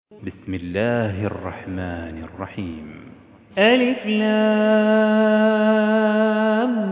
بسم الله الرحمن الرحيم. ألف لام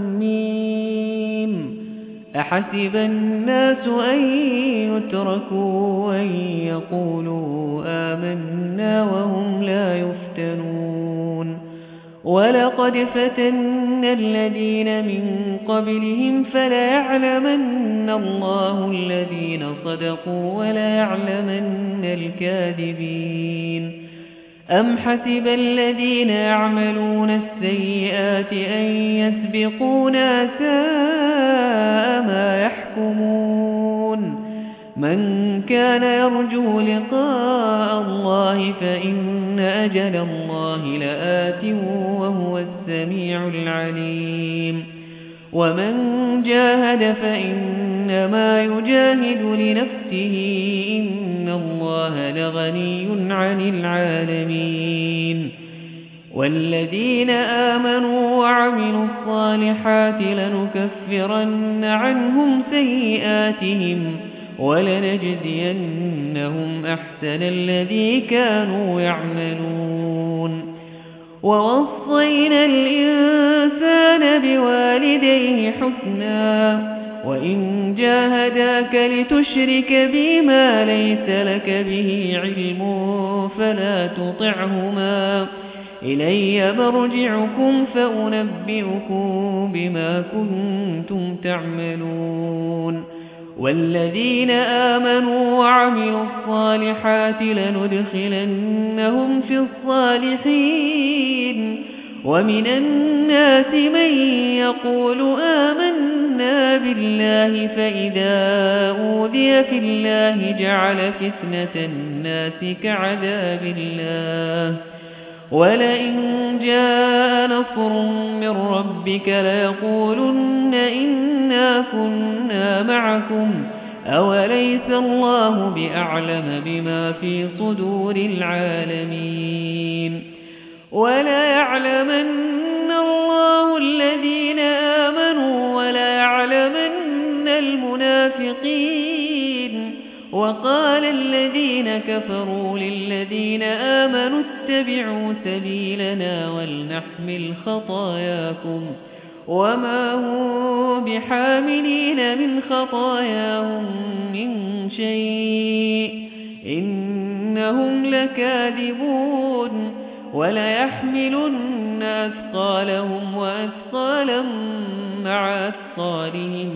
ميم. أحسب الناس أن يتركوا أن يقولوا آمنا وهم لا يفتنون. ولقد فتنا الذين من قبلهم فليعلمن الله الذين صدقوا وليعلمن الكاذبين. أم حسب الذين يعملون السيئات أن يسبقونا ساء ما يحكمون. من كان يرجو لقاء الله فإن أجل الله لآت وهو السميع العليم. ومن جاهد فإنما يجاهد لنفسه إن الله لغني عن العالمين. والذين آمنوا وعملوا الصالحات لنكفرن عنهم سيئاتهم ولنجزينهم أحسن الذي كانوا يعملون. ووصينا الإنسان بوالديه حسنا وإن جاهداك لتشرك بما ليس لك به علم فلا تطعهما إلي مرجعكم فأنبئكم بما كنتم تعملون. والذين آمنوا وعملوا الصالحات لندخلنهم في الصالحين. ومن الناس من يقول آمنا بالله فإذا أوذي في الله جعل فتنة الناس كعذاب الله. ولئن جاء نصر من ربك ليقولن إنا كنا معكم أوليس الله بأعلم بما في صدور العالمين. وليعلمن الله الذين آمنوا وليعلمن المنافقين. وقال الذين كفروا للذين آمنوا اتبعوا سبيلنا ولنحمل خطاياكم وما هم بحاملين من خطاياهم من شيء إنهم لكاذبون. وليحملن أثقالهم وأثقالا مع أثقالهم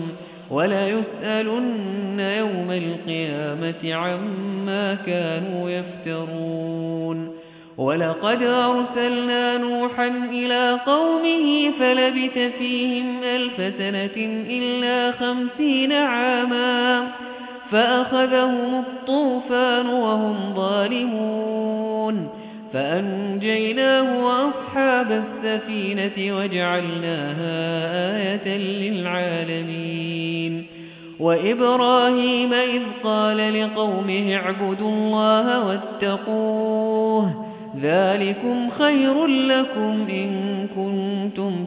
وليسألن يوم القيامة عما كانوا يفترون. ولقد أرسلنا نوحا إلى قومه فلبث فيهم 1000 سنة إلا 50 عاما فأخذهم الطوفان وهم ظالمون فأنجيناه وأصحاب السفينة وجعلناها آية للعالمين. وإبراهيم إذ قال لقومه اعبدوا الله واتقوه ذلكم خير لكم إن كنتم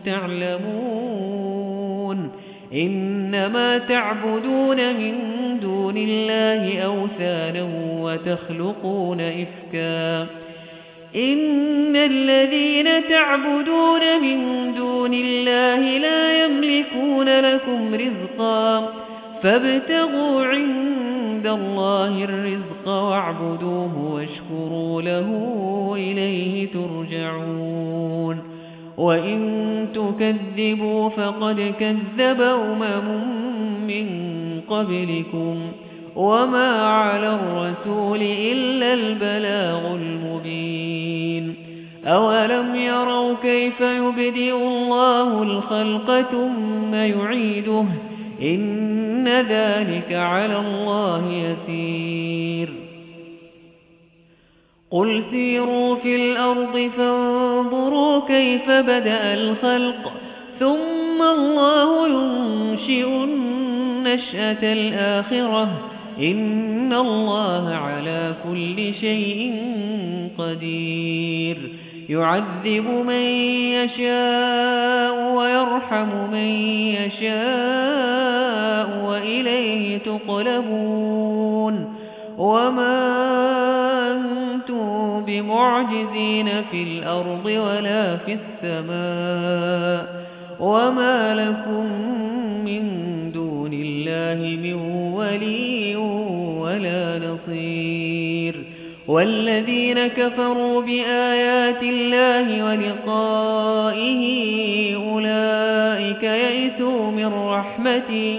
تعلمون. إنما تعبدون من دون الله أوثانا وتخلقون إفكا إن الذين تعبدون من دون الله لا يملكون لكم رزقا فابتغوا عند الله الرزق واعبدوه واشكروا له إليه ترجعون. وإن تكذبوا فقد كذب من قبلكم وما على الرسول إلا البلاغ المبين. أولم يروا كيف يبدئ الله الخلق ثم يعيده إن ذلك على الله يسير. قل سيروا في الأرض فانظروا كيف بدأ الخلق ثم الله ينشئ النشأة الآخرة إن الله على كل شيء قدير. يعذب من يشاء ويرحم من يشاء وإليه تقلبون. وما بمعجزين في الأرض ولا في السماء وما لكم من دون الله من ولي ولا نصير والذين كفروا بآيات الله ولقائه أولئك يئسوا من رحمتي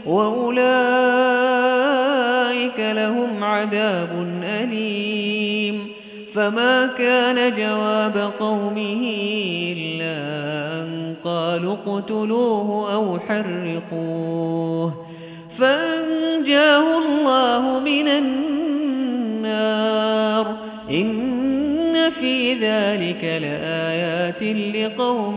وأولئك لهم عذاب أليم فما كان جواب قومه إلا أن قالوا اقتلوه أو حرقوه فأنجاه الله من النار إن في ذلك لآيات لقوم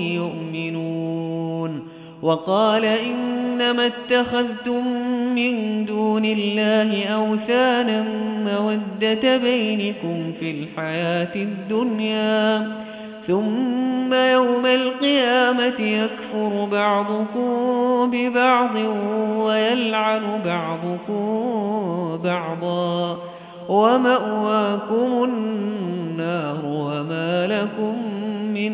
يؤمنون وقال إنما اتخذتم من دون الله أوثانا مودة بينكم في الحياة الدنيا ثم يوم القيامة يكفر بعضكم ببعض ويلعن بعضكم بعضا ومأواكم النار وما لكم من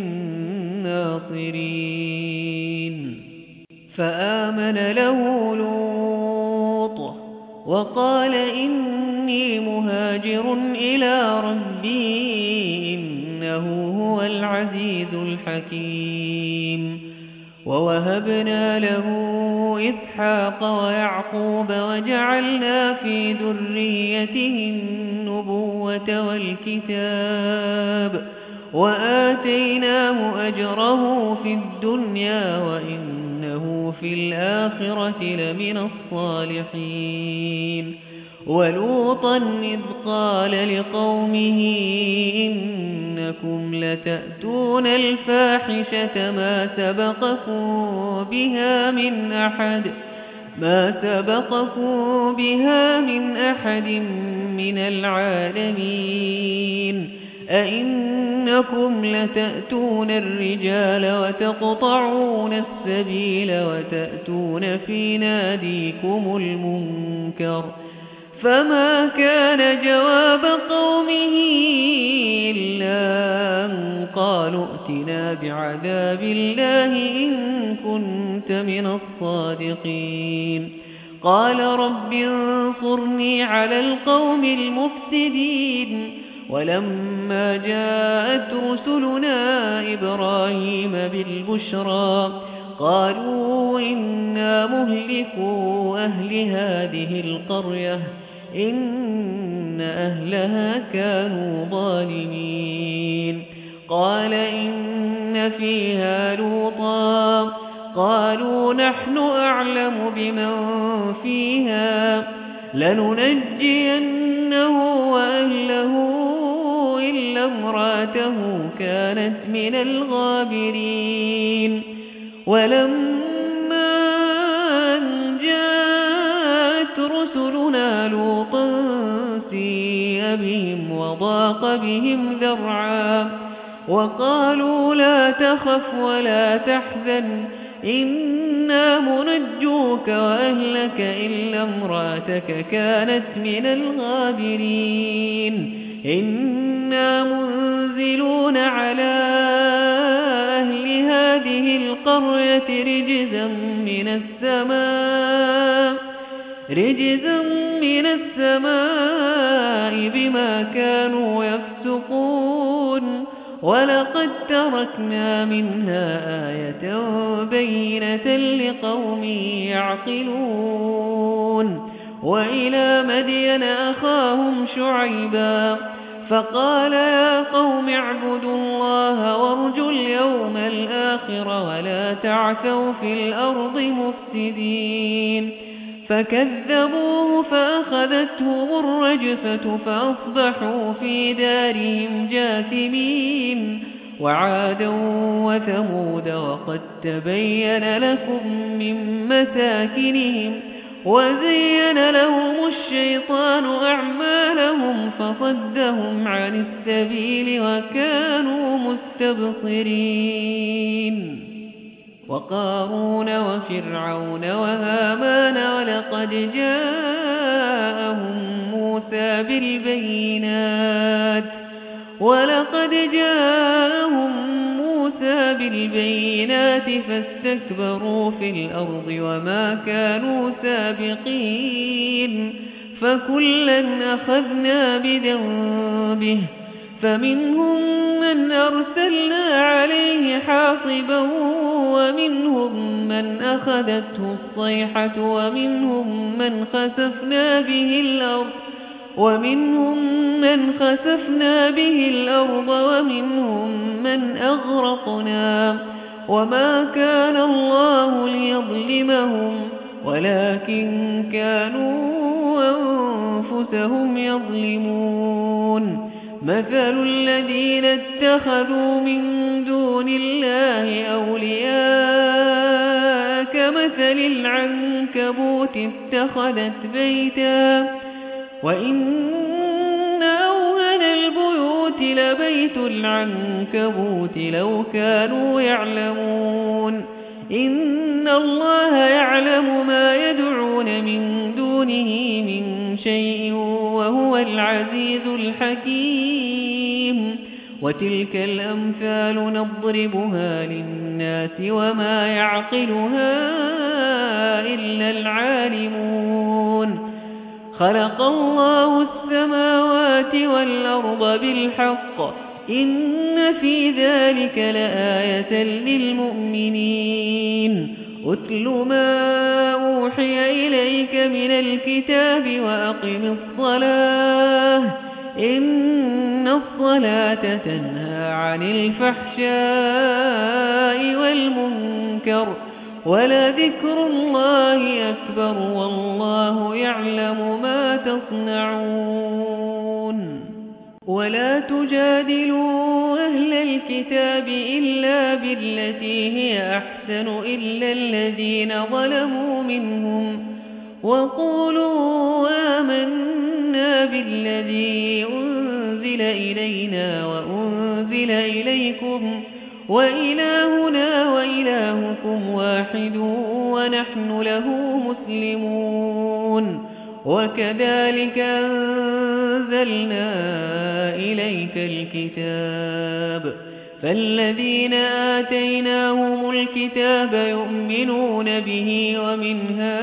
ناصرين فآمن له لوط وقال إني مهاجر إلى ربي إنه هو العزيز الحكيم ووهبنا له إسحاق ويعقوب وجعلنا في ذريته النبوة والكتاب وآتيناه أجره في الدنيا وإنه في الآخرة لمن الصالحين ولوطا إذ قال لقومه إنكم لتأتون الفاحشة ما سبقكم بها من أحد من العالمين أئنكم لتأتون الرجال وتقطعون السبيل وتأتون في ناديكم المنكر فما كان جواب قومه إلا أن قالوا ائتنا بعذاب الله إن كنت من الصادقين قال رب انصرني على القوم المفسدين ولما جاءت رسلنا إبراهيم بالبشرى قالوا إنا مهلكو أهل هذه القرية إن أهلها كانوا ظالمين قال إن فيها لوطا قالوا نحن أعلم بمن فيها لننجينه وأهله إلا امرأته كانت من الغابرين ولما أن جاءت رسلنا لوطا سيء بهم وضاق بهم ذرعا وقالوا لا تخف ولا تحزن إنا منجوك وأهلك إلا امرأتك كانت من الغابرين إنا منزلون على أهل هذه القرية رجزا من السماء بما كانوا يفسقون ولقد تركنا منها آية بينة لقوم يعقلون وإلى مدين أخاهم شعيبا فقال يا قوم اعبدوا الله وارجوا اليوم الآخر ولا تعثوا في الأرض مفسدين فكذبوه فأخذتهم الرجفة فأصبحوا في دارهم جاثمين وعادا وثمود وقد تبين لكم من مساكنهم وزين لهم الشيطان أعمالهم فصدهم عن السبيل وكانوا مستبصرين وقارون وفرعون وهامان ولقد جاءهم موسى بالبينات ولقد جاءهم موسى بالبينات فاستكبروا في الأرض وما كانوا سابقين فكلا أخذنا بذنبه فمنهم من أرسلنا عليه حاصبا ومنهم من أخذته الصيحة ومنهم من خسفنا به الأرض ومنهم من أغرقنا وما كان الله ليظلمهم ولكن كانوا أنفسهم يظلمون مثل الذين اتخذوا من دون الله أولياء كمثل العنكبوت اتخذت بيتا وإن أوهن البيوت لبيت العنكبوت لو كانوا يعلمون إن الله يعلم ما يدعون من دونه من شيء وهو العزيز الحكيم وتلك الأمثال نضربها للناس وما يعقلها إلا العالمون خلق الله السماوات والأرض بالحق إن في ذلك لآية للمؤمنين أتل ما أوحي إليك من الكتاب وأقم الصلاة إن الصلاة تنهى عن الفحشاء والمنكر ولذكر الله أكبر والله يعلم ما تصنعون ولا تجادلوا أهل الكتاب إلا بالتي هي أحسن إلا الذين ظلموا منهم وقولوا آمنا بالذي أنزل إلينا وأنزل إليكم وإلهنا وإلهكم واحد ونحن له مسلمون وكذلك أنزلنا إليك الكتاب فالذين آتيناهم الكتاب يؤمنون به ومن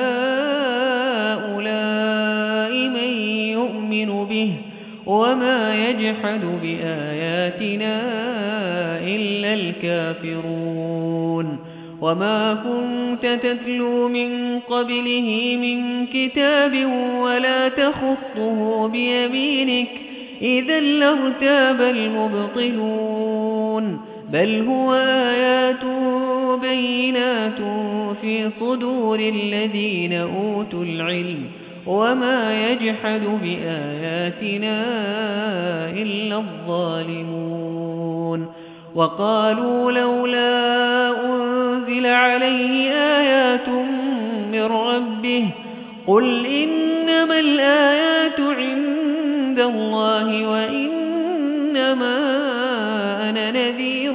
هؤلاء من يؤمن به وما يجحد بآياتنا إلا الكافرون وما كنت تتلو من قبله من كتاب ولا تخطه بيمينك إذا لارتاب المبطلون بل هو آيات بينات في صدور الذين أوتوا العلم وما يجحد بآياتنا إلا الظالمون وقالوا لولا أنزل عليه آيات من ربه قل إنما الآيات عند الله وإنما أنا نذير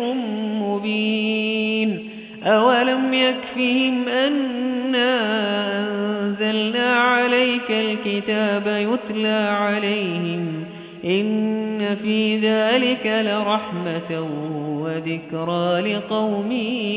مبين أولم يكفهم أنا أنزلنا عليك الكتاب يتلى عليهم إن في ذلك لرحمة وذكرى لقوم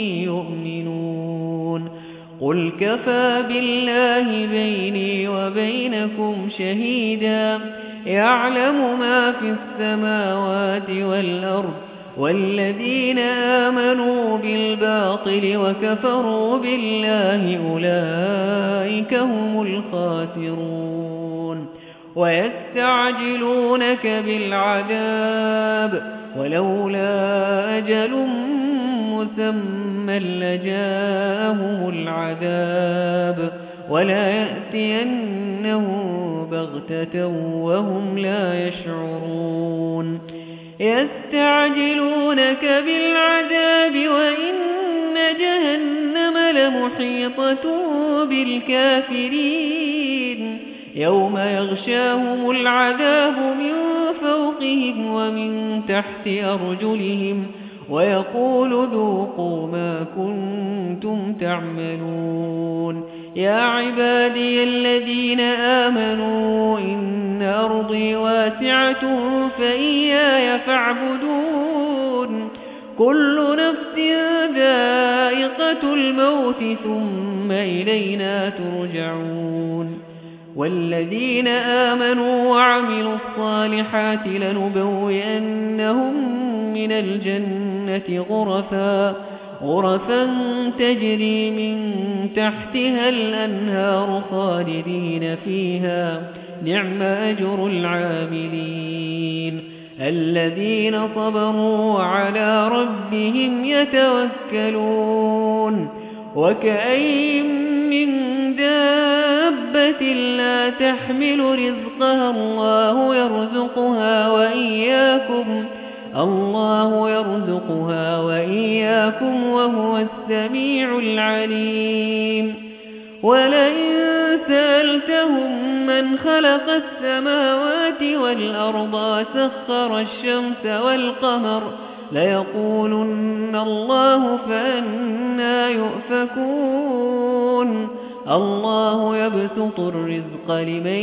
يؤمنون قل كفى بالله بيني وبينكم شهيدا يعلم ما في السماوات والأرض والذين آمنوا بالباطل وكفروا بالله أولئك هم الخاسرون ويستعجلونك بالعذاب ولولا أجل مسمى لجاءهم العذاب ولا يأتينهم بغتة وهم لا يشعرون يستعجلونك بالعذاب وإن جهنم لمحيطة بالكافرين يوم يغشاهم العذاب من فوقهم ومن تحت أرجلهم ويقول ذوقوا ما كنتم تعملون يا عبادي الذين آمنوا إن أرضي واسعة فإياي فاعبدون كل نفس ذائقة الموت ثم إلينا ترجعون والذين آمنوا وعملوا الصالحات لنبوئنهم من الجنة غرفا تجري من تحتها الأنهار خالدين فيها نعم أجر العاملين الذين صبروا على ربهم يتوكلون وكأين من دابة لا تحمل رزقها الله يرزقها وإياكم وهو السميع العليم ولئن سألتهم من خلق السماوات والأرض وسخر الشمس والقمر ليقولن الله فأنى يؤفكون الله يبسط الرزق لمن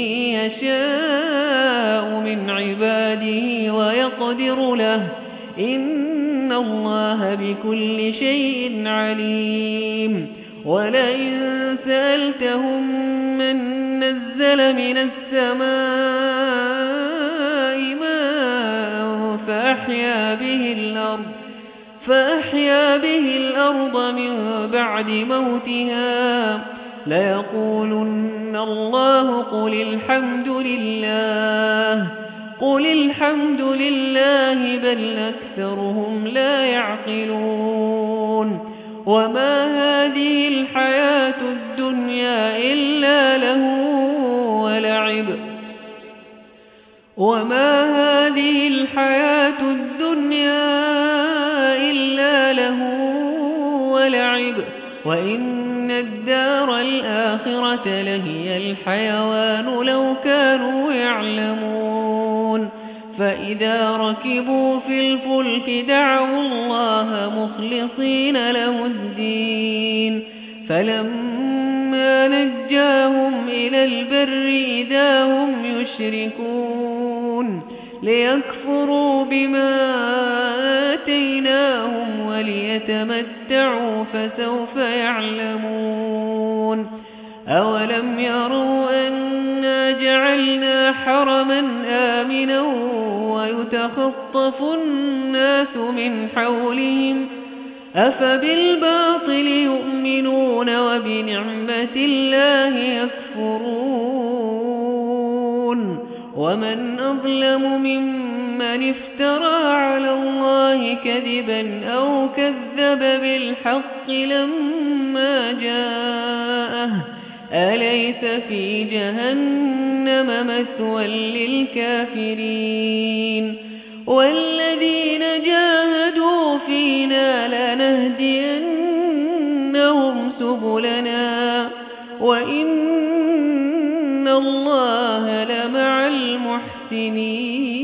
يشاء من عباده ويقدر له إن الله بكل شيء عليم ولئن سألتهم من نزل من السماء ماء فأحيا به الأرض من بعد موتها ليقولن الله قل الحمد لله بل أكثرهم لا يعقلون وما هذه الحياة الدنيا إلا له ولعب وإن الدار الآخرة لهي الحيوان لو كانوا يعلمون فإذا ركبوا في الفلك دعوا الله مخلصين له الدين فلما نجاهم إلى البر إذا هم يشركون ليكفروا بما آتيناهم وليتمتعوا فسوف يعلمون أولم يروا أنا جعلنا حرما آمنا ويتخطف الناس من حولهم أفبالباطل يؤمنون وبنعمة الله يكفرون ومن أظلم ممن افترى على الله كذبا أو كذب بالحق لما جاءه أليس في جهنم مثوى للكافرين والذين جاهدوا فينا لنهدينهم سبلنا وإن الله لمع المحسنين